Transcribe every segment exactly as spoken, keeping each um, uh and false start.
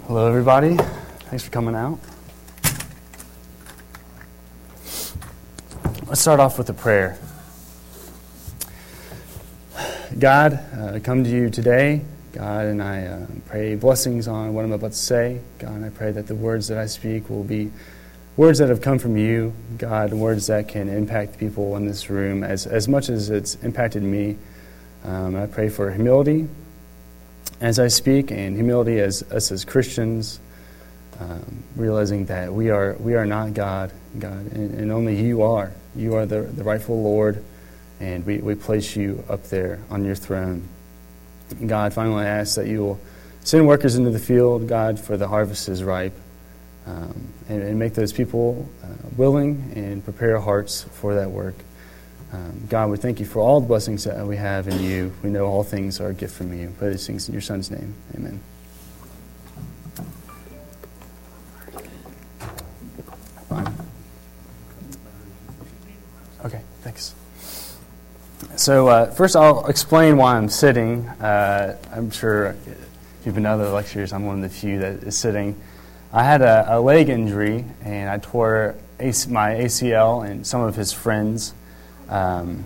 Hello, everybody. Thanks for coming out. Let's start off with a prayer. God, uh, I come to you today, God, and I uh, pray blessings on what I'm about to say. God, and I pray that the words that I speak will be words that have come from you, God, words that can impact people in this room as, as much as it's impacted me. Um, I pray for humility as I speak, and humility as us as Christians, um, realizing that we are we are not God, God, and, and only you are. You are the, the rightful Lord, and we, we place you up there on your throne. God, finally I ask that you will send workers into the field, God, for the harvest is ripe, um, and, and make those people uh, willing and prepare our hearts for that work. Um, God, we thank you for all the blessings that we have in you. We know all things are a gift from you. Pray these things in your Son's name. Amen. Fine. Okay, thanks. So uh, first I'll explain why I'm sitting. Uh, I'm sure if you've been to other lectures, I'm one of the few that is sitting. I had a, a leg injury, and I tore A C, my A C L and some of his friends. Um,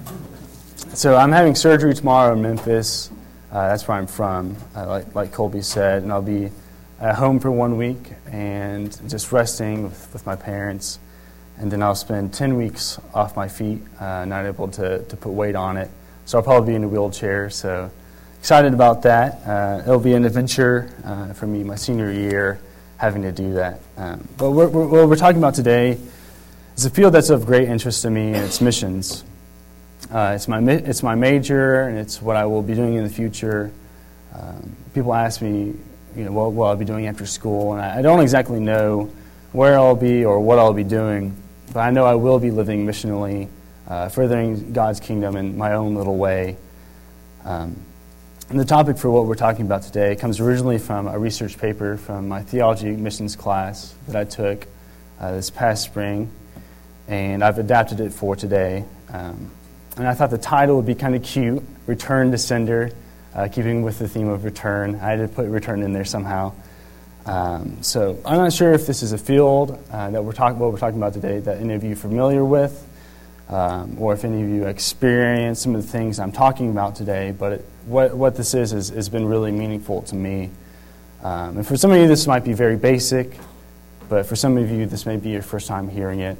so I'm having surgery tomorrow in Memphis. Uh, that's where I'm from, uh, like, like Colby said, and I'll be at home for one week and just resting with, with my parents. And then I'll spend ten weeks off my feet, uh, not able to, to put weight on it. So I'll probably be in a wheelchair. So excited about that. Uh, it'll be an adventure uh, for me my senior year having to do that. Um, but we're, we're, what we're talking about today is a field that's of great interest to me, and it's missions. Uh, it's my it's my major, and it's what I will be doing in the future. Um, people ask me, you know, what will I be doing after school, and I, I don't exactly know where I'll be or what I'll be doing, but I know I will be living missionally, uh, furthering God's kingdom in my own little way. Um, and the topic for what we're talking about today comes originally from a research paper from my theology missions class that I took uh, this past spring. And I've adapted it for today. Um, and I thought the title would be kind of cute, Return to Sender, uh, keeping with the theme of return. I had to put return in there somehow. Um, so I'm not sure if this is a field uh, that we're talking what we're talking about today that any of you are familiar with, um, or if any of you experience some of the things I'm talking about today. But it, what what this is, is has been really meaningful to me. Um, and for some of you, this might be very basic, but for some of you, this may be your first time hearing it.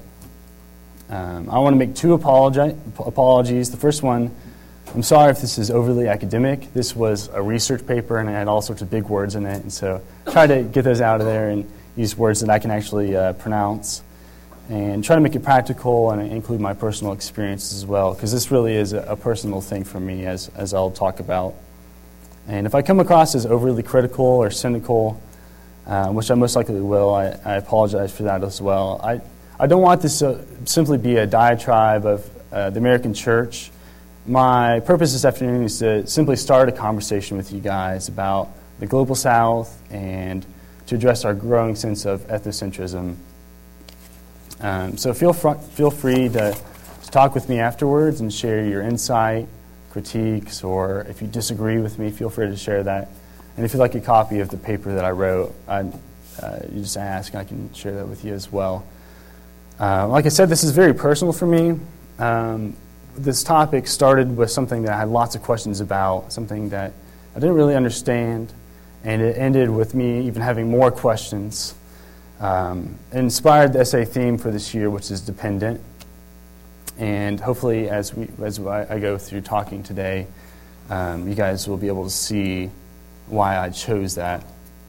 Um, I want to make two apologi- apologies. The first one, I'm sorry if this is overly academic. This was a research paper, and it had all sorts of big words in it. And so try to get those out of there and use words that I can actually uh, pronounce. And try to make it practical and include my personal experiences as well, because this really is a, a personal thing for me, as, as I'll talk about. And if I come across as overly critical or cynical, uh, which I most likely will, I, I apologize for that as well. I I don't want this to simply be a diatribe of uh, the American church. My purpose this afternoon is to simply start a conversation with you guys about the global South and to address our growing sense of ethnocentrism. Um, so feel fr- feel free to, to talk with me afterwards and share your insight, critiques, or if you disagree with me, feel free to share that. And if you'd like a copy of the paper that I wrote, I'd, uh, you just ask, and I can share that with you as well. Uh, like I said, this is very personal for me. Um, this topic started with something that I had lots of questions about, something that I didn't really understand, and it ended with me even having more questions. Um, it inspired the essay theme for this year, which is dependent. And hopefully, as we as I go through talking today, um, you guys will be able to see why I chose that.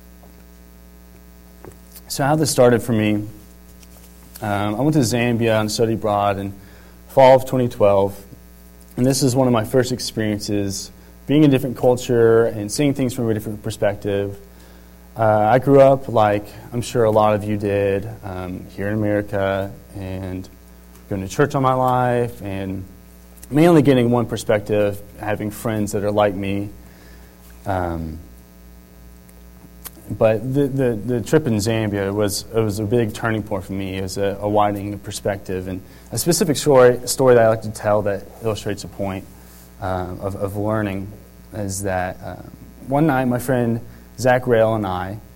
So how this started for me. Um, I went to Zambia on study abroad in fall of twenty twelve, and this is one of my first experiences being in a different culture and seeing things from a different perspective. Uh, I grew up, like I'm sure a lot of you did, um, here in America, and going to church all my life, and mainly getting one perspective, having friends that are like me. Um, But the, the, the trip in Zambia was it was a big turning point for me. It was a, a widening of perspective, and a specific story story that I like to tell that illustrates a point uh, of, of learning is that uh, one night my friend Zach Rail and I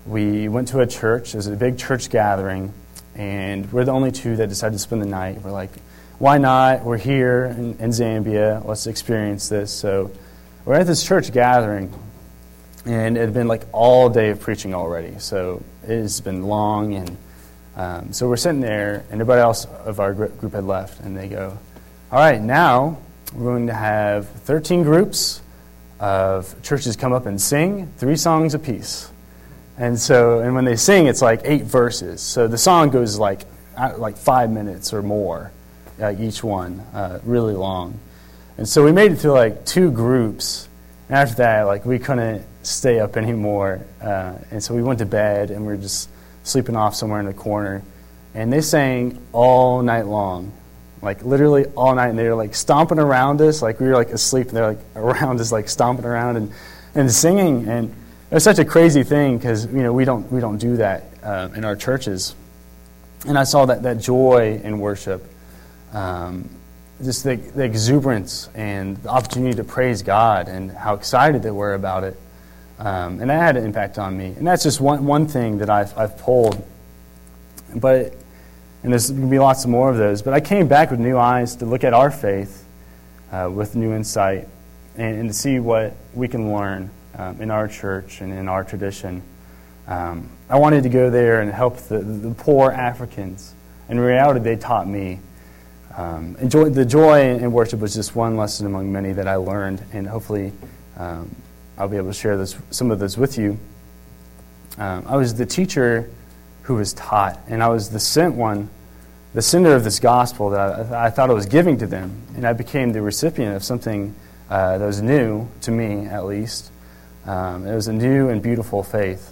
we went to a church. It was a big church gathering, and we're the only two that decided to spend the night. We're like, why not? We're here in, in Zambia. Let's experience this. So we're at this church gathering, and it had been like all day of preaching already. So it has been long, and um, so we're sitting there, and everybody else of our group had left, and they go, all right, now we're going to have thirteen groups of churches come up and sing three songs apiece. And so, and when they sing, it's like eight verses. So the song goes like like five minutes or more, uh, each one, uh, really long. And so we made it through like two groups. And after that, like we couldn't stay up anymore. Uh, and so we went to bed, and we were just sleeping off somewhere in the corner. And they sang all night long, like literally all night. And they were like stomping around us, like we were like asleep, and they're like around us, like stomping around and, and singing. And it was such a crazy thing because, you know, we don't we don't do that uh, in our churches. And I saw that, that joy in worship, um, just the, the exuberance and the opportunity to praise God and how excited they were about it. Um, and that had an impact on me. And that's just one one thing that I've, I've pulled. But, and there's going to be lots more of those. But I came back with new eyes to look at our faith uh, with new insight and, and to see what we can learn Um, in our church and in our tradition. Um, I wanted to go there and help the, the poor Africans. In reality, they taught me. Um, enjoy, the joy in worship was just one lesson among many that I learned, and hopefully um, I'll be able to share this, some of those with you. Um, I was the teacher who was taught, and I was the sent one, the sender of this gospel that I, I thought I was giving to them, and I became the recipient of something uh, that was new to me, at least. Um, it was a new and beautiful faith.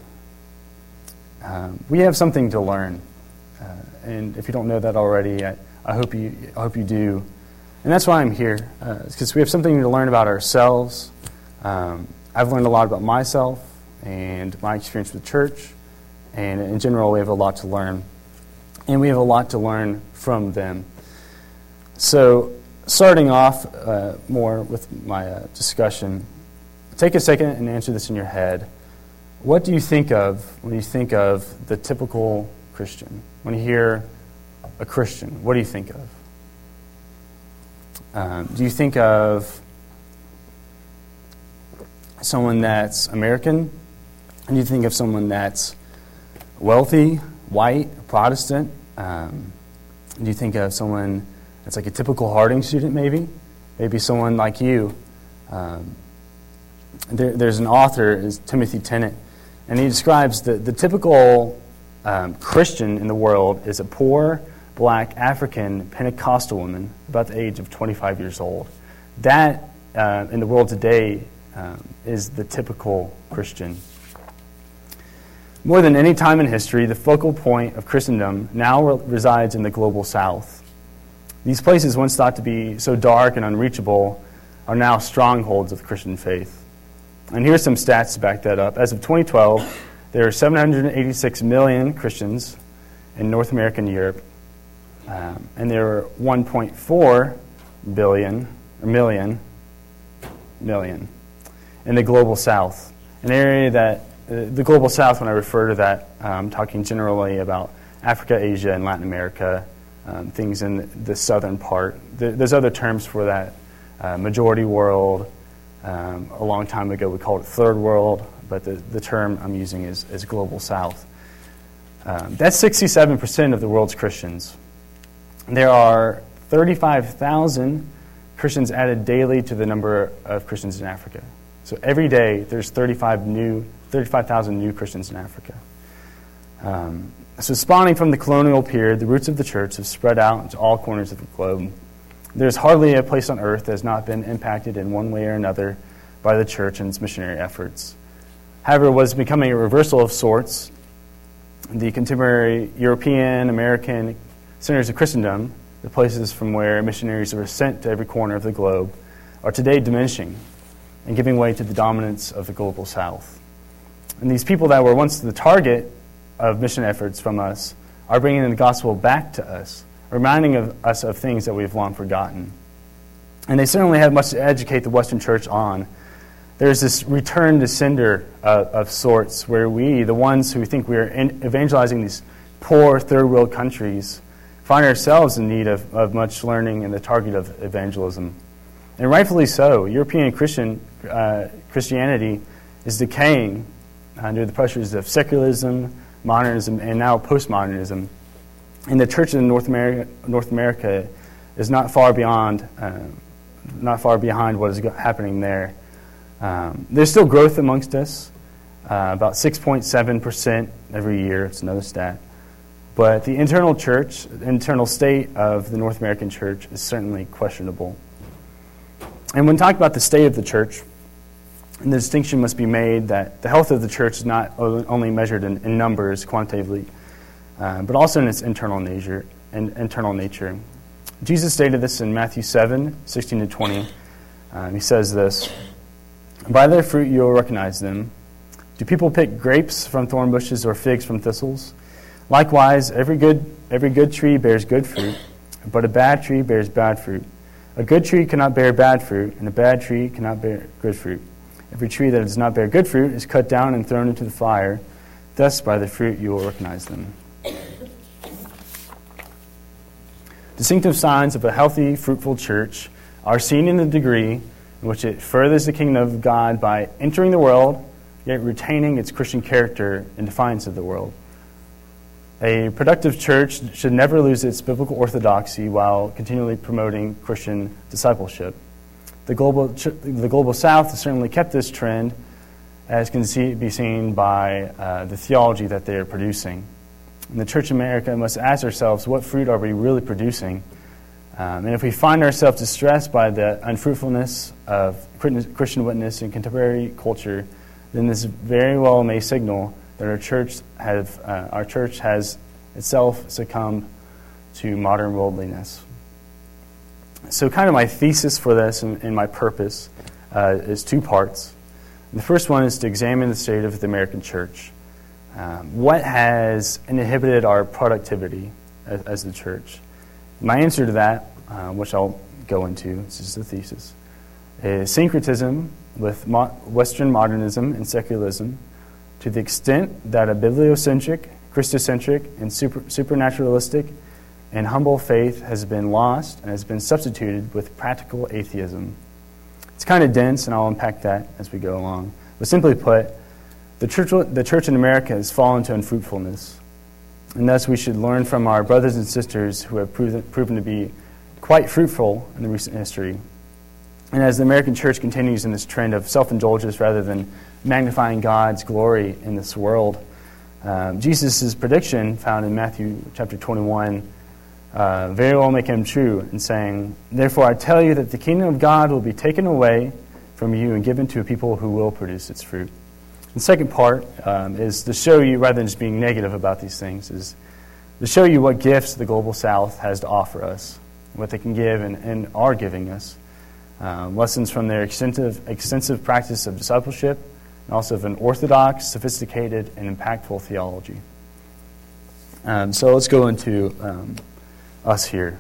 Um, we have something to learn, uh, and if you don't know that already, I, I hope you I hope you do. And that's why I'm here, because uh, we have something to learn about ourselves. Um, I've learned a lot about myself and my experience with church, and in general, we have a lot to learn, and we have a lot to learn from them. So, starting off uh, more with my uh, discussion. Take a second and answer this in your head. What do you think of when you think of the typical Christian? When you hear a Christian, what do you think of? Um, do you think of someone that's American? And do you think of someone that's wealthy, white, Protestant? Um, do you think of someone that's like a typical Harding student, maybe? Maybe someone like you. Um, There, there's an author, is Timothy Tennant, and he describes the, the typical um, Christian in the world is a poor, black, African, Pentecostal woman about the age of twenty-five years old. That, uh, in the world today, um, is the typical Christian. More than any time in history, the focal point of Christendom now re- resides in the global South. These places, once thought to be so dark and unreachable, are now strongholds of the Christian faith. And here's some stats to back that up. As of twenty twelve, there are seven hundred eighty-six million Christians in North America and Europe, um, and there are one point four billion, or million, million in the global South. An area that, uh, the global South, when I refer to that, I'm um, talking generally about Africa, Asia, and Latin America, um, things in the southern part. There's other terms for that, uh, majority world. Um, a long time ago, we called it Third World, but the, the term I'm using is, is Global South. Um, that's sixty-seven percent of the world's Christians. There are thirty-five thousand Christians added daily to the number of Christians in Africa. So every day, there's thirty-five new, thirty-five thousand new Christians in Africa. Um, so spawning from the colonial period, the roots of the church have spread out into all corners of the globe. There's hardly a place on earth that has not been impacted in one way or another by the church and its missionary efforts. However, it was becoming a reversal of sorts. The contemporary European, American centers of Christendom, the places from where missionaries were sent to every corner of the globe, are today diminishing and giving way to the dominance of the global South. And these people that were once the target of mission efforts from us are bringing the gospel back to us, reminding of us of things that we've long forgotten. And they certainly have much to educate the Western church on. there's this return to sender of, of sorts where we, the ones who think we are in evangelizing these poor third world countries, find ourselves in need of, of much learning and the target of evangelism. And rightfully so. European Christian uh, Christianity is decaying under the pressures of secularism, modernism, and now postmodernism. And the church in North America, North America is not far beyond, uh, not far behind what is happening there. Um, there's still growth amongst us, uh, about six point seven percent every year. It's another stat. But the internal church, the internal state of the North American church is certainly questionable. And when talking about the state of the church, the distinction must be made that the health of the church is not only measured in, in numbers quantitatively, uh, but also in its internal nature. In, internal nature. Jesus stated this in Matthew seven, sixteen to twenty. Um, he says this, "By their fruit you will recognize them. Do people pick grapes from thorn bushes or figs from thistles? Likewise, every good every good tree bears good fruit, but a bad tree bears bad fruit. A good tree cannot bear bad fruit, and a bad tree cannot bear good fruit. Every tree that does not bear good fruit is cut down and thrown into the fire. Thus, by the fruit you will recognize them." Distinctive signs of a healthy, fruitful church are seen in the degree in which it furthers the kingdom of God by entering the world, yet retaining its Christian character in defiance of the world. A productive church should never lose its biblical orthodoxy while continually promoting Christian discipleship. The global the global South has certainly kept this trend, as can see, be seen by uh, the theology that they are producing. And the Church of America must ask ourselves, what fruit are we really producing? Um, and if we find ourselves distressed by the unfruitfulness of Christian witness in contemporary culture, then this very well may signal that our church have uh, our church has itself succumbed to modern worldliness. So kind of my thesis for this and, and my purpose uh, is two parts. The first one is to examine the state of the American church. Um, what has inhibited our productivity as, as the church? My answer to that, uh, which I'll go into, this is the thesis, is syncretism with mo- Western modernism and secularism, to the extent that a bibliocentric, Christocentric, and super, supernaturalistic and humble faith has been lost and has been substituted with practical atheism. It's kind of dense, and I'll unpack that as we go along. But simply put, the church, the church in America has fallen to unfruitfulness, and thus we should learn from our brothers and sisters who have proven, proven to be quite fruitful in the recent history. And as the American church continues in this trend of self-indulgence rather than magnifying God's glory in this world, um, Jesus' prediction found in Matthew chapter twenty-one uh, very well may come true in saying, "Therefore I tell you that the kingdom of God will be taken away from you and given to a people who will produce its fruit." The second part um, is to show you, rather than just being negative about these things, is to show you what gifts the Global South has to offer us, what they can give and, and are giving us. Um, lessons from their extensive, extensive practice of discipleship, and also of an orthodox, sophisticated, and impactful theology. Um, so let's go into um, us here.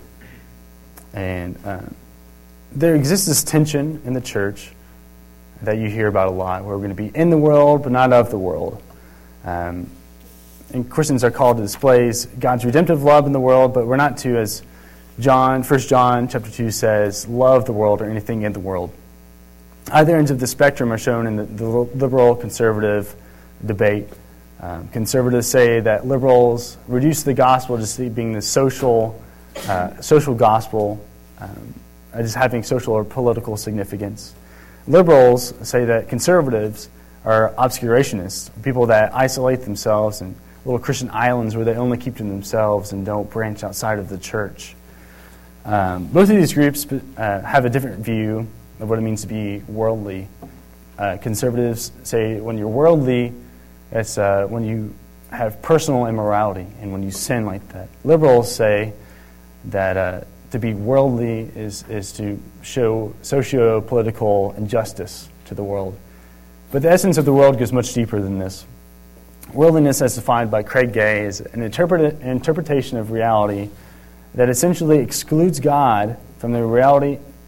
And uh, there exists this tension in the church that you hear about a lot, where we're going to be in the world, but not of the world. Um, and Christians are called to display God's redemptive love in the world, but we're not to, as John, First John chapter two says, love the world or anything in the world. Either ends of the spectrum are shown in the, the liberal-conservative debate. Um, conservatives say that liberals reduce the gospel to being the social, uh, social gospel, um, as having social or political significance. Liberals say that conservatives are obscurationists, people that isolate themselves in little Christian islands where they only keep to themselves and don't branch outside of the church. Um, both of these groups uh, have a different view of what it means to be worldly. Uh, conservatives say when you're worldly, it's uh, when you have personal immorality and when you sin like that. Liberals say that uh, to be worldly is, is to show socio-political injustice to the world. But the essence of the world goes much deeper than this. Worldliness, as defined by Craig Gay, is an, interpret- an interpretation of reality that essentially excludes God from the reality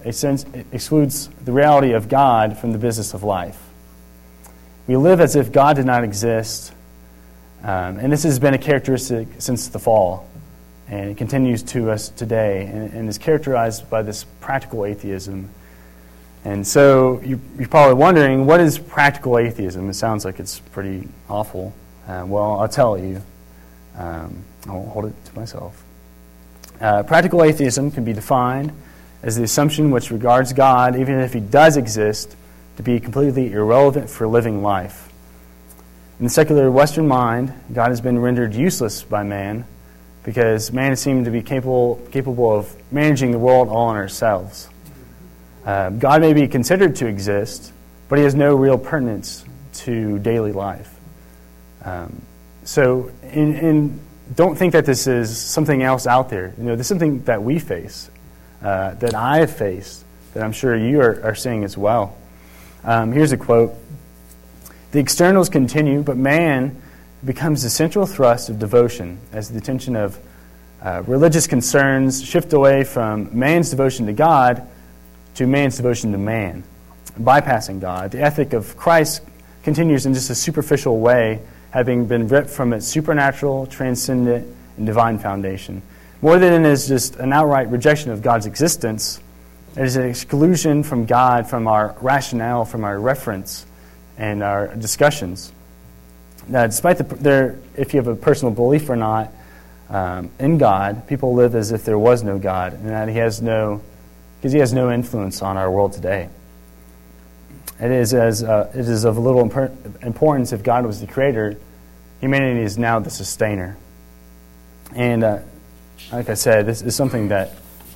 excludes the reality of God from the business of life. We live as if God did not exist, um, and this has been a characteristic since the fall, and it continues to us today, and, and is characterized by this practical atheism. And so you, you're probably wondering, what is practical atheism? It sounds like it's pretty awful. Uh, well, I'll tell you. Um, I won't hold it to myself. Uh, practical atheism can be defined as the assumption which regards God, even if he does exist, to be completely irrelevant for living life. In the secular Western mind, God has been rendered useless by man because man seemed to be capable capable of managing the world all on ourselves. Uh, God may be considered to exist, but he has no real pertinence to daily life. Um, so, in, in, don't think that this is something else out there. You know, this is something that we face, uh, that I have faced, that I'm sure you are, are seeing as well. Um, here's a quote. The externals continue, but man becomes the central thrust of devotion as the attention of uh, religious concerns shift away from man's devotion to God to man's devotion to man, bypassing God. The ethic of Christ continues in just a superficial way, having been ripped from its supernatural, transcendent, and divine foundation. More than it is just an outright rejection of God's existence, it is an exclusion from God, from our rationale, from our reference, and our discussions. Now, despite the, their, if you have a personal belief or not um, in God, people live as if there was no God, and that He has no, because He has no influence on our world today. It is as uh, it is of little imper- importance if God was the creator. Humanity is now the sustainer, and uh, like I said, this is something that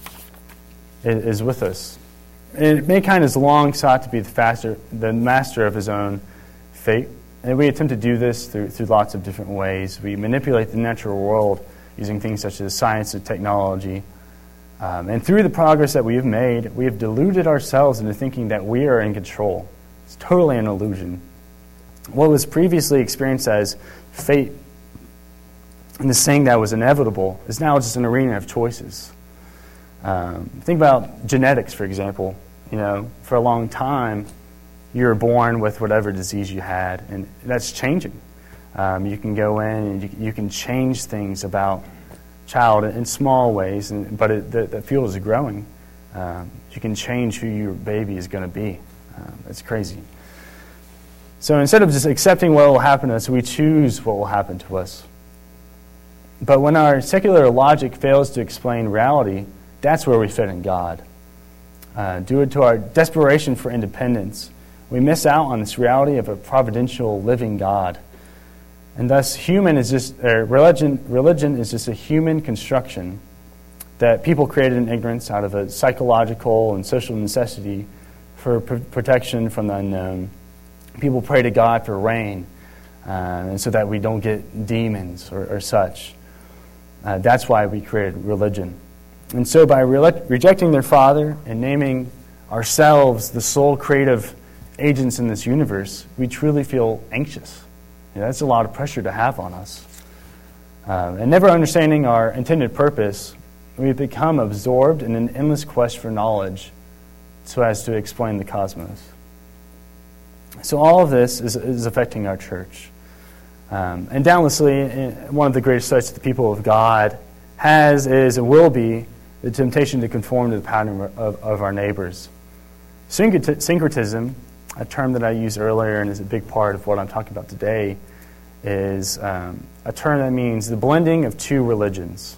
is with us. And mankind has long sought to be the faster, the master of his own fate, and we attempt to do this through through lots of different ways. We manipulate the natural world using things such as science and technology. Um, and through the progress that we have made, we have deluded ourselves into thinking that we are in control. It's totally an illusion. What was previously experienced as fate and this thing that was inevitable is now just an arena of choices. Um, think about genetics, for example. You know, for a long time, you were born with whatever disease you had, and that's changing. Um, you can go in and you, you can change things about child in small ways, and, but it, the, the field is growing. Um, you can change who your baby is going to be. Um, it's crazy. So instead of just accepting what will happen to us, we choose what will happen to us. But when our secular logic fails to explain reality, that's where we fit in God. Uh, due to our desperation for independence, we miss out on this reality of a providential, living God. And thus, human is just or religion. Religion is just a human construction that people created in ignorance out of a psychological and social necessity for pr- protection from the unknown. People pray to God for rain, uh, and so that we don't get demons or, or such. Uh, that's why we created religion. And so, by re- rejecting their Father and naming ourselves the sole creative agents in this universe, we truly feel anxious. You know, that's a lot of pressure to have on us. Uh, and never understanding our intended purpose, we become absorbed in an endless quest for knowledge so as to explain the cosmos. So all of this is, is affecting our church. Um, and doubtlessly, one of the greatest threats to the people of God has, is, and will be the temptation to conform to the pattern of, of our neighbors. Syncretism, a term that I used earlier and is a big part of what I'm talking about today, is um, a term that means the blending of two religions.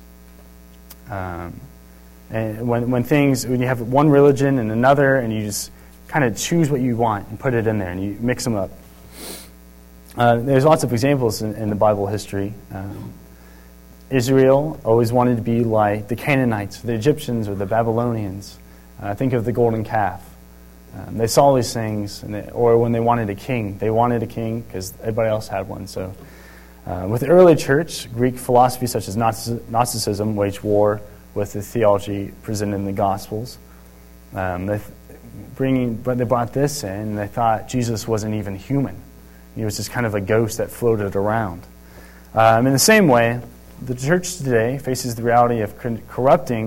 Um, and when when things when you have one religion and another, and you just kind of choose what you want and put it in there, and you mix them up. Uh, there's lots of examples in, in the Bible history. Um, Israel always wanted to be like the Canaanites, the Egyptians, or the Babylonians. Uh, think of the golden calf. Um, they saw these things, and they, or when they wanted a king, they wanted a king because everybody else had one. So, uh, with the early church, Greek philosophy such as Gnosticism waged war with the theology presented in the Gospels. Um, they bringing, but they brought this in, and they thought Jesus wasn't even human. He was just kind of a ghost that floated around. Um, in the same way, the church today faces the reality of corrupting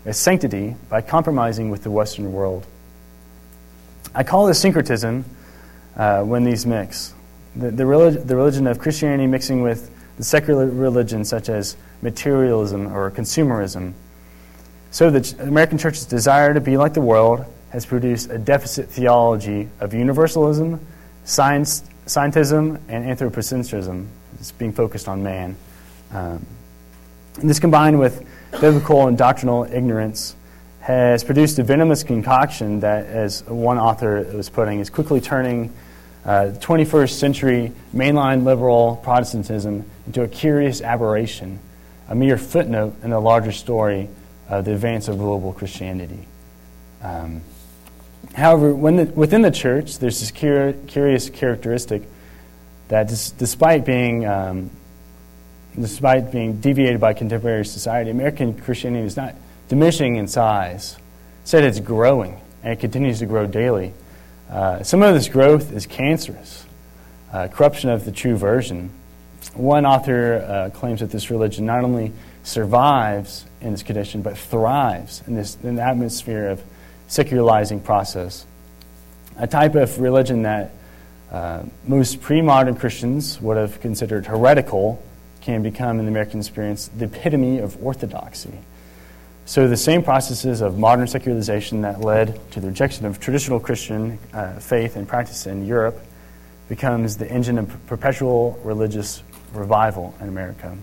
its sanctity by compromising with the Western world. I call this syncretism uh, when these mix. The, the, relig- the religion of Christianity mixing with the secular religion such as materialism or consumerism. So the ch- American church's desire to be like the world has produced a deficit theology of universalism, science, scientism, and anthropocentrism. It's being focused on man. Um, and this combined with biblical and doctrinal ignorance has produced a venomous concoction that, as one author was putting, is quickly turning uh, twenty-first century mainline liberal Protestantism into a curious aberration, a mere footnote in the larger story of the advance of global Christianity. Um, however, when the, within the church, there's this cur- curious characteristic that dis- despite being um, despite being deviated by contemporary society, American Christianity is not diminishing in size. Instead, it's growing, and it continues to grow daily. Uh, some of this growth is cancerous, uh, corruption of the true version. One author uh, claims that this religion not only survives in this condition, but thrives in this in the atmosphere of secularizing process. A type of religion that uh, most pre-modern Christians would have considered heretical can become, in the American experience, the epitome of orthodoxy. So the same processes of modern secularization that led to the rejection of traditional Christian uh, faith and practice in Europe becomes the engine of perpetual religious revival in America.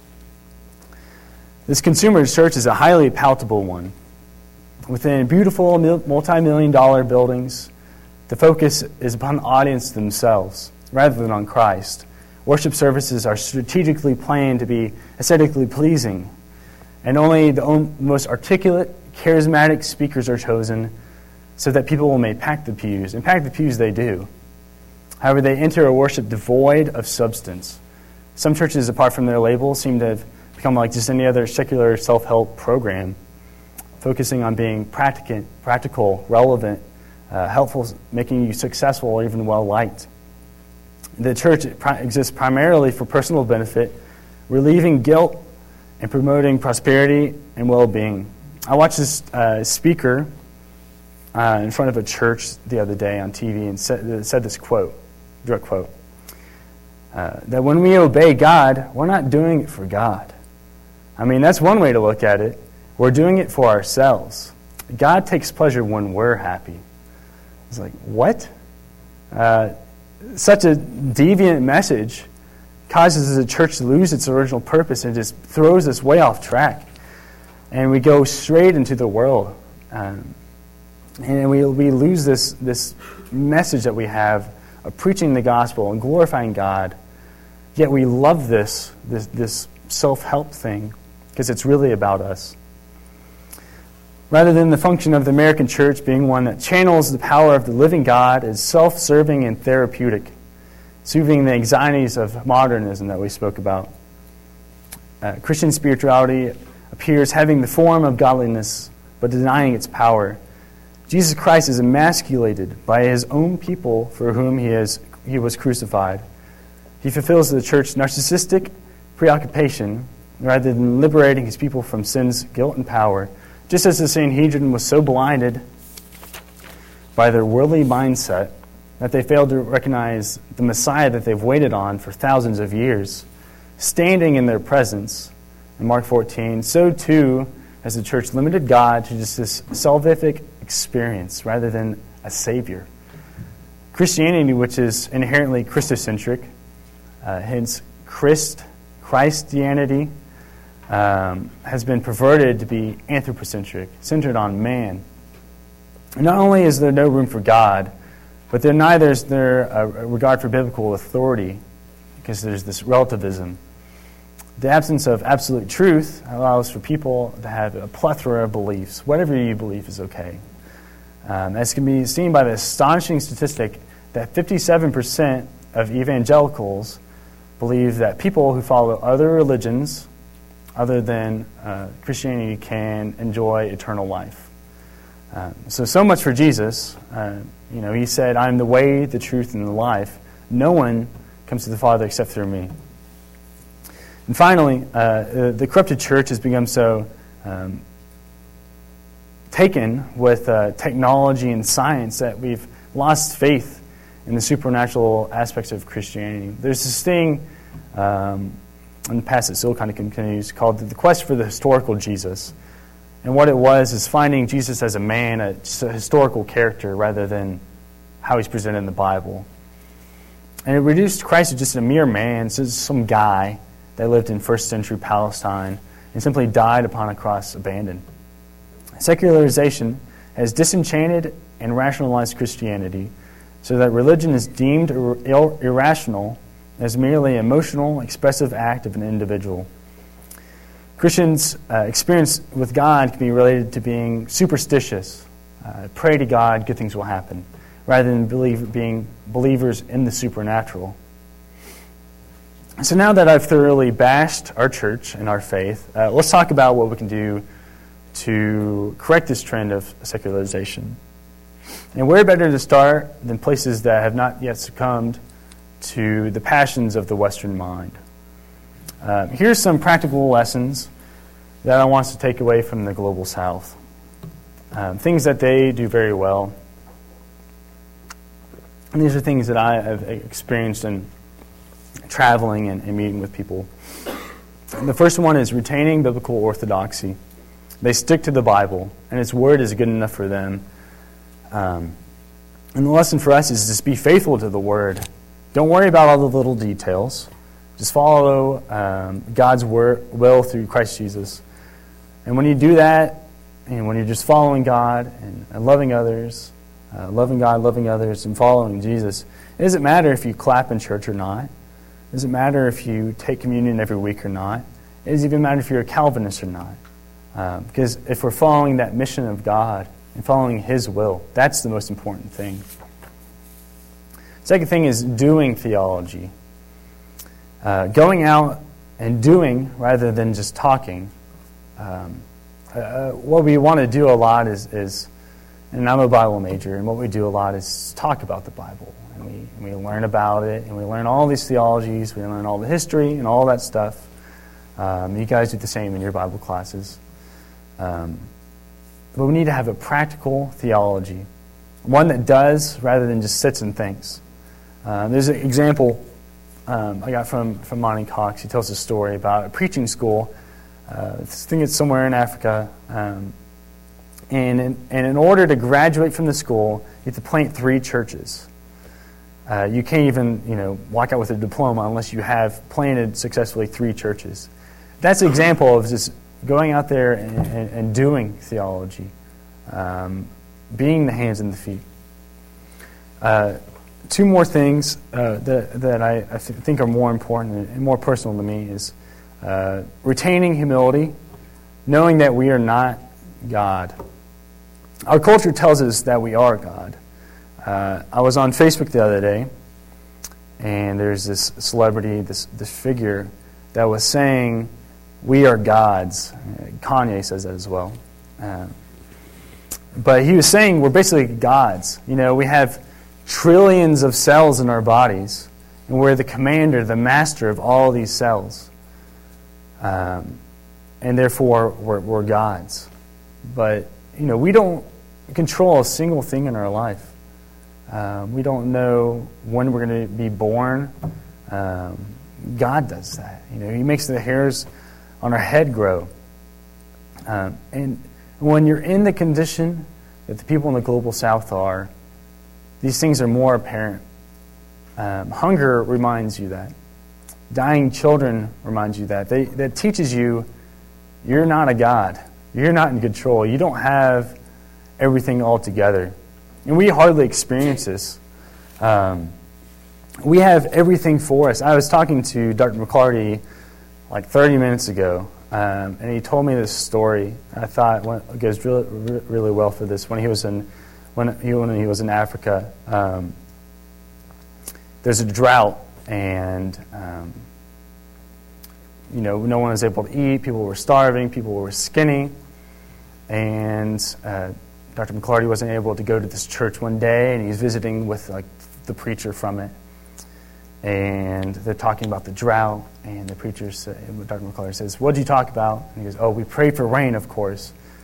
This consumer church is a highly palatable one. Within beautiful multi-million dollar buildings, the focus is upon the audience themselves rather than on Christ. Worship services are strategically planned to be aesthetically pleasing, and only the most articulate, charismatic speakers are chosen so that people may pack the pews. And pack the pews they do. However, they enter a worship devoid of substance. Some churches, apart from their label, seem to have become like just any other secular self-help program, focusing on being practic- practical, relevant, uh, helpful, making you successful or even well-liked. The church exists primarily for personal benefit, relieving guilt, and promoting prosperity and well-being. I watched this uh, speaker uh, in front of a church the other day on T V and said, said this quote, direct quote, uh, that when we obey God, we're not doing it for God. I mean, that's one way to look at it. We're doing it for ourselves. God takes pleasure when we're happy. It's like, what? Uh, such a deviant message causes the church to lose its original purpose and just throws us way off track. And we go straight into the world. Um, and we we lose this, this message that we have of preaching the gospel and glorifying God. Yet we love this, this, this self-help thing because it's really about us. Rather than the function of the American church being one that channels the power of the living God as self-serving and therapeutic, soothing the anxieties of modernism that we spoke about. Uh, Christian spirituality appears having the form of godliness, but denying its power. Jesus Christ is emasculated by his own people for whom he is he was crucified. He fulfills the church's narcissistic preoccupation rather than liberating his people from sin's guilt and power, just as the Sanhedrin was so blinded by their worldly mindset that they failed to recognize the Messiah that they've waited on for thousands of years, standing in their presence. In Mark fourteen, so too has the church limited God to just this salvific experience rather than a Savior. Christianity, which is inherently Christocentric, uh, hence Christ, Christianity, um, has been perverted to be anthropocentric, centered on man. And not only is there no room for God, but then neither is there a regard for biblical authority, because there's this relativism. The absence of absolute truth allows for people to have a plethora of beliefs. Whatever you believe is okay. Um, as can be seen by the astonishing statistic that fifty-seven percent of evangelicals believe that people who follow other religions other than uh, Christianity can enjoy eternal life. Um, so, so much for Jesus. Uh, you know, he said, "I am the way, the truth, and the life. No one comes to the Father except through me." And finally, uh, the corrupted church has become so um, taken with uh, technology and science that we've lost faith in the supernatural aspects of Christianity. There's this thing um, in the past that still kind of continues called the quest for the historical Jesus. And what it was is finding Jesus as a man, a, just a historical character, rather than how he's presented in the Bible. And it reduced Christ to just a mere man, so some guy that lived in first century Palestine and simply died upon a cross abandoned. Secularization has disenchanted and rationalized Christianity so that religion is deemed ir- ir- irrational as merely an emotional, expressive act of an individual. Christians' uh, experience with God can be related to being superstitious. Uh, pray to God, good things will happen, rather than believe, being believers in the supernatural. So now that I've thoroughly bashed our church and our faith, uh, let's talk about what we can do to correct this trend of secularization. And where better to start than places that have not yet succumbed to the passions of the Western mind. Uh, here's some practical lessons that I want us to take away from the Global South. Um, things that they do very well. And these are things that I have experienced in traveling and, and meeting with people. And the first one is retaining biblical orthodoxy. They stick to the Bible, and its word is good enough for them. Um, and the lesson for us is just be faithful to the word. Don't worry about all the little details. Just follow um, God's word, will through Christ Jesus. And when you do that, and when you're just following God and, and loving others, uh, loving God, loving others, and following Jesus, it doesn't matter if you clap in church or not. It doesn't matter if you take communion every week or not. It doesn't even matter if you're a Calvinist or not. Um, because if we're following that mission of God and following His will, that's the most important thing. Second thing is doing theology. Uh, going out and doing rather than just talking. Um, uh, what we want to do a lot is, is, and I'm a Bible major, and what we do a lot is talk about the Bible. And we, and we learn about it, and we learn all these theologies, we learn all the history and all that stuff. Um, you guys do the same in your Bible classes. Um, but we need to have a practical theology, one that does rather than just sits and thinks. Uh, there's an example um, I got from, from Monty Cox. He tells a story about a preaching school. Uh, I think it's somewhere in Africa. Um, and, in, and in order to graduate from the school, you have to plant three churches. Uh, you can't even, you know, walk out with a diploma unless you have planted successfully three churches. That's an example of just going out there and, and, and doing theology, um, being the hands and the feet. Uh, two more things uh, that, that I, I th- think are more important and more personal to me is uh, retaining humility, knowing that we are not God. Our culture tells us that we are God. Uh, I was on Facebook the other day, and there's this celebrity, this, this figure, that was saying, we are gods. Kanye says that as well. Uh, but he was saying we're basically gods. You know, we have trillions of cells in our bodies, and we're the commander, the master of all these cells. Um, and therefore, we're, we're gods. But, you know, we don't control a single thing in our life. Um, we don't know when we're going to be born. Um, God does that. You know, He makes the hairs on our head grow. Um, and when you're in the condition that the people in the Global South are, these things are more apparent. Um, hunger reminds you that. Dying children reminds you that. They, that teaches you you're not a God. You're not in control. You don't have everything all together. And we hardly experience this. Um, we have everything for us. I was talking to Doctor McClarty like thirty minutes ago, um, and he told me this story. I thought it goes really, really well for this. When he was in, when he, when he was in Africa, um, there's a drought, and um, you know, no one was able to eat. People were starving. People were skinny, and uh, Doctor McClarty wasn't able to go to this church one day, and he's visiting with like the preacher from it. And they're talking about the drought, and the preacher, say, Doctor McClarty says, what did you talk about? And he goes, oh, we prayed for rain, of course.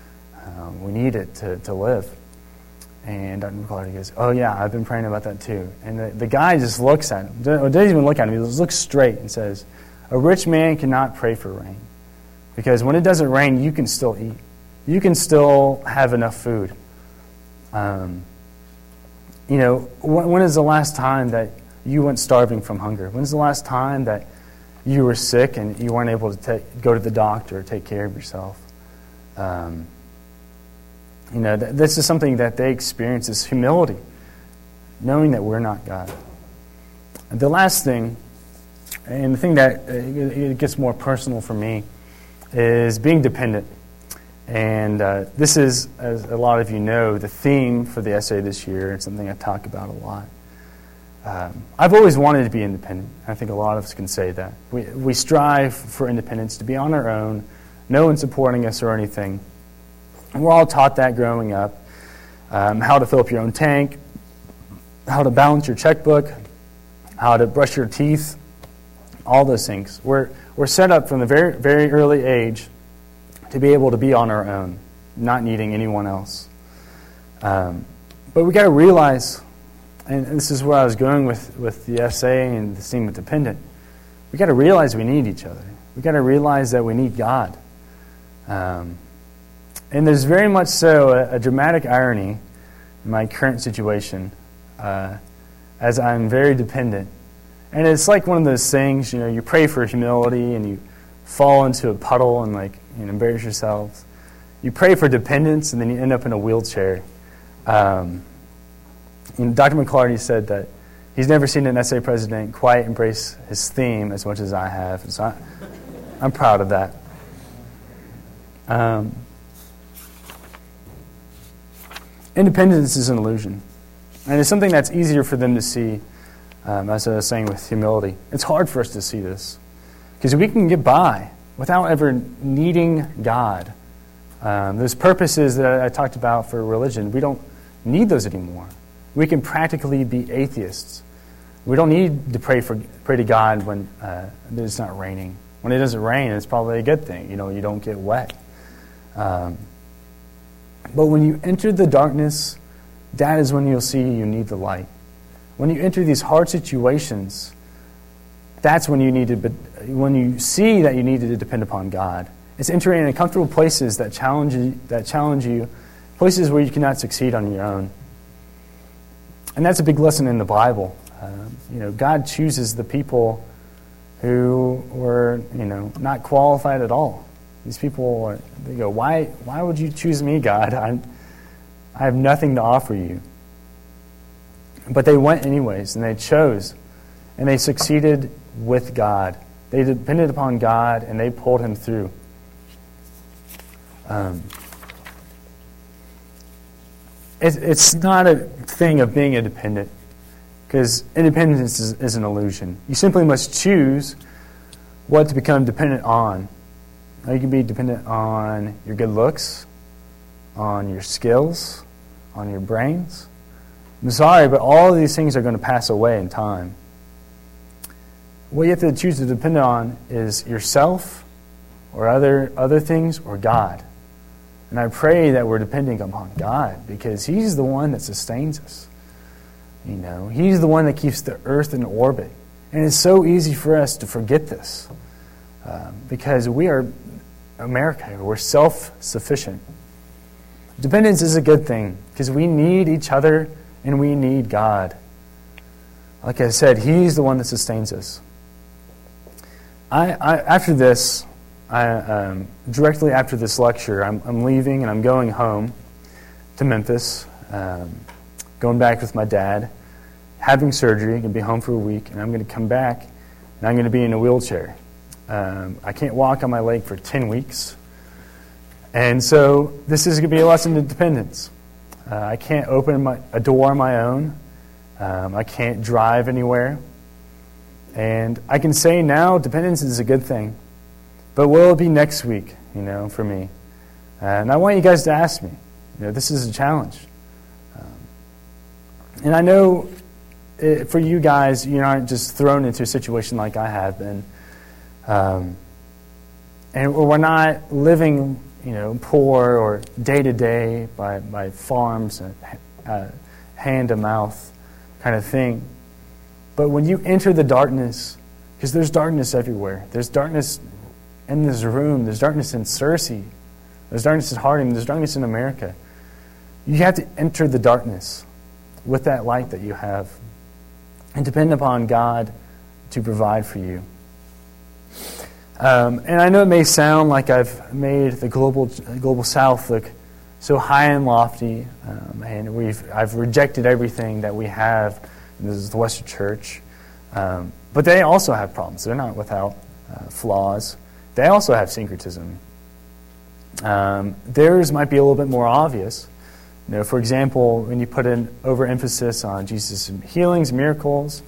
Um, we need it to, to live. And Doctor McClarty goes, oh yeah, I've been praying about that too. And the, the guy just looks at him, doesn't even look at him, he just looks straight and says, a rich man cannot pray for rain. Because when it doesn't rain, you can still eat. You can still have enough food. Um, you know, when, when is the last time that you went starving from hunger? When's the last time that you were sick and you weren't able to take, go to the doctor or take care of yourself? Um, you know, th- this is something that they experience, is humility, knowing that we're not God. And the last thing, and the thing that uh, it gets more personal for me, is being dependent. And uh, this is, as a lot of you know, the theme for the essay this year. It's something I talk about a lot. Um, I've always wanted to be independent. I think a lot of us can say that. We we strive for independence, to be on our own, no one supporting us or anything. And we're all taught that growing up. Um, how to fill up your own tank, how to balance your checkbook, how to brush your teeth, all those things. We're, we're set up from the very, very early age to be able to be on our own, not needing anyone else. Um, but we got to realize, and this is where I was going with, with the essay and the theme of dependent, we got to realize we need each other. We got to realize that we need God. Um, and there's very much so a, a dramatic irony in my current situation, uh, as I'm very dependent. And it's like one of those things, you know, you pray for humility and you fall into a puddle and like, you know, embarrass yourselves. You pray for dependence and then you end up in a wheelchair. Um, you know, Doctor McClarty said that he's never seen an essay president quite embrace his theme as much as I have. And so I, I'm proud of that. Um, independence is an illusion. And it's something that's easier for them to see, um, as I was saying with humility. It's hard for us to see this. Because we can get by without ever needing God. Um, those purposes that I talked about for religion, we don't need those anymore. We can practically be atheists. We don't need to pray for pray to God when uh, it's not raining. When it doesn't rain, it's probably a good thing. You know, you don't get wet. Um, but when you enter the darkness, that is when you'll see you need the light. When you enter these hard situations, that's when you need to, when you see that you need to depend upon God. It's entering in uncomfortable places that challenge you, that challenge you, places where you cannot succeed on your own. And that's a big lesson in the Bible. Uh, you know, God chooses the people who were, you know, not qualified at all. These people, are, they go, why, why would you choose me, God? I, I have nothing to offer you. But they went anyways, and they chose, and they succeeded with God. They depended upon God, and they pulled him through. Um, it, it's not a thing of being independent, because independence is, is an illusion. You simply must choose what to become dependent on. Now, you can be dependent on your good looks, on your skills, on your brains. I'm sorry, but all of these things are going to pass away in time. What you have to choose to depend on is yourself or other other things or God. And I pray that we're depending upon God because he's the one that sustains us. You know, he's the one that keeps the earth in orbit. And it's so easy for us to forget this um, because we are America. We're self-sufficient. Dependence is a good thing because we need each other and we need God. Like I said, he's the one that sustains us. I, I after this, I, um, directly after this lecture, I'm, I'm leaving and I'm going home to Memphis, um, going back with my dad, having surgery, going to be home for a week, and I'm going to come back and I'm going to be in a wheelchair. Um, I can't walk on my leg for ten weeks. And so this is going to be a lesson in dependence. Uh, I can't open my, a door on my own. Um, I can't drive anywhere. And I can say now dependence is a good thing. But will it be next week, you know, for me? And I want you guys to ask me. You know, this is a challenge. Um, and I know it, for you guys, you aren't just thrown into a situation like I have been. Um, and we're not living you know, poor or day to day by by farms and uh, hand to mouth kind of thing. But when you enter the darkness, because there's darkness everywhere. There's darkness in this room. There's darkness in Searcy. There's darkness in Harding. There's darkness in America. You have to enter the darkness with that light that you have and depend upon God to provide for you. Um, and I know it may sound like I've made the global global South look so high and lofty, um, and we've I've rejected everything that we have. And this is the Western Church, um, but they also have problems. They're not without uh, flaws. They also have syncretism. Um, theirs might be a little bit more obvious. You know, for example, when you put an overemphasis on Jesus' healings, miracles,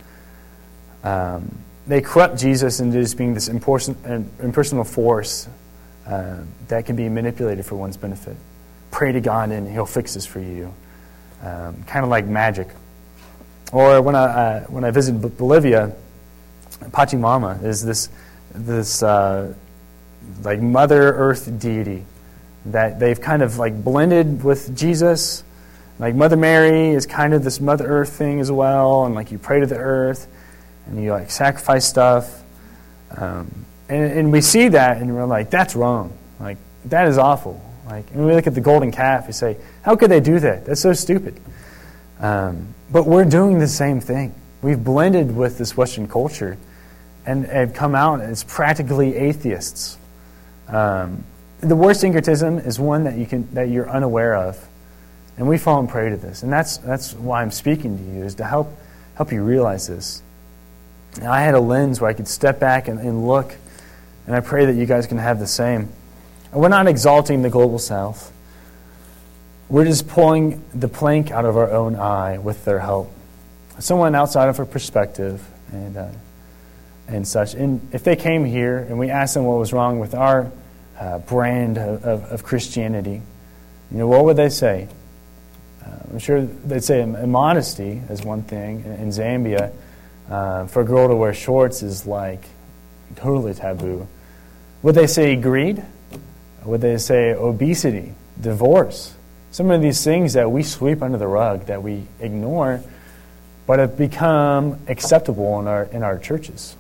um, they corrupt Jesus into just being this imperson- impersonal force uh, that can be manipulated for one's benefit. Pray to God and He'll fix this for you. Um, kind of like magic. Or when I uh, when I visited Bolivia, Pachamama is this this uh, like Mother Earth deity that they've kind of like blended with Jesus. Like Mother Mary is kind of this Mother Earth thing as well, and like you pray to the earth and you like sacrifice stuff, um, and, and we see that and we're like, that's wrong. Like that is awful. Like, and we look at the golden calf, we say, how could they do that? That's so stupid. Um, but we're doing the same thing. We've blended with this Western culture and have come out as practically atheists. Um, the worst syncretism is one that you can that you're unaware of, and we fall and prey to this. And that's that's why I'm speaking to you, is to help help you realize this. And I had a lens where I could step back and, and look, and I pray that you guys can have the same. And we're not exalting the global South. We're just pulling the plank out of our own eye with their help. Someone outside of our perspective and uh, and such. And if they came here and we asked them what was wrong with our uh, brand of, of, of Christianity, you know, what would they say? Uh, I'm sure they'd say immodesty is one thing. In Zambia, uh, for a girl to wear shorts is like totally taboo. Would they say greed? Would they say obesity, divorce? Some of these things that we sweep under the rug, that we ignore, but have become acceptable in our in our churches.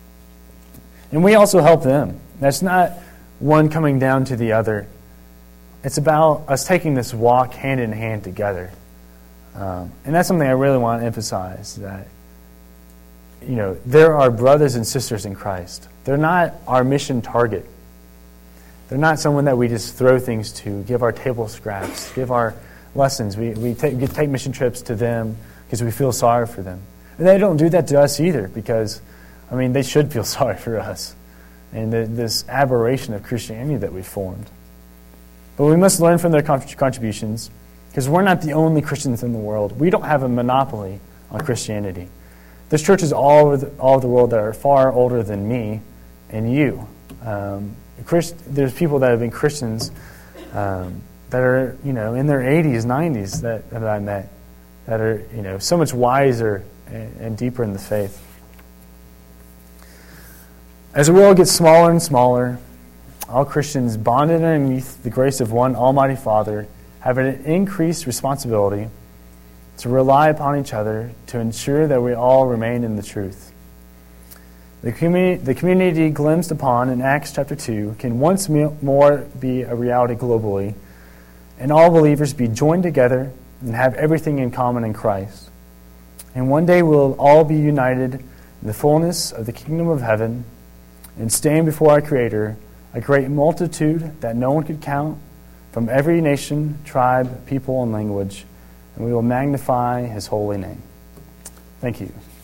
And we also help them. That's not one coming down to the other. It's about us taking this walk hand in hand together. Um, and that's something I really want to emphasize, that you know, there are brothers and sisters in Christ. They're not our mission target. They're not someone that we just throw things to, give our table scraps, give our lessons. We we take, we take mission trips to them because we feel sorry for them. And they don't do that to us either, because, I mean, they should feel sorry for us and the, this aberration of Christianity that we formed. But we must learn from their contributions, because we're not the only Christians in the world. We don't have a monopoly on Christianity. There's churches all over the, all over the world that are far older than me and you. Um, Christ, there's people that have been Christians um, that are, you know, in their eighties, nineties that, that I met, that are, you know, so much wiser and, and deeper in the faith. As the world gets smaller and smaller, all Christians bonded underneath the grace of one Almighty Father have an increased responsibility to rely upon each other to ensure that we all remain in the truth. The community, the community glimpsed upon in Acts chapter two can once more be a reality globally, and all believers be joined together and have everything in common in Christ. And one day we'll all be united in the fullness of the kingdom of heaven and stand before our Creator, a great multitude that no one could count, from every nation, tribe, people, and language, and we will magnify His holy name. Thank you.